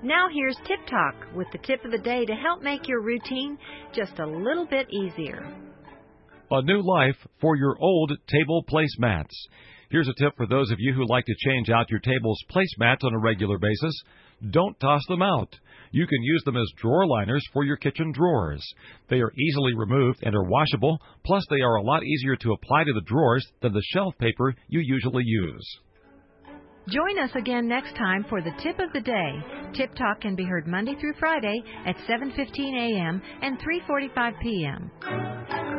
Now here's Tip Talk with the tip of the day to help make your routine just a little bit easier. A new life for your old table placemats. Here's a tip for those of you who like to change out your table's placemats on a regular basis. Don't toss them out. You can use them as drawer liners for your kitchen drawers. They are easily removed and are washable, plus they are a lot easier to apply to the drawers than the shelf paper you usually use. Join us again next time for the Tip of the Day. Tip Talk can be heard Monday through Friday at 7:15 a.m. and 3:45 p.m.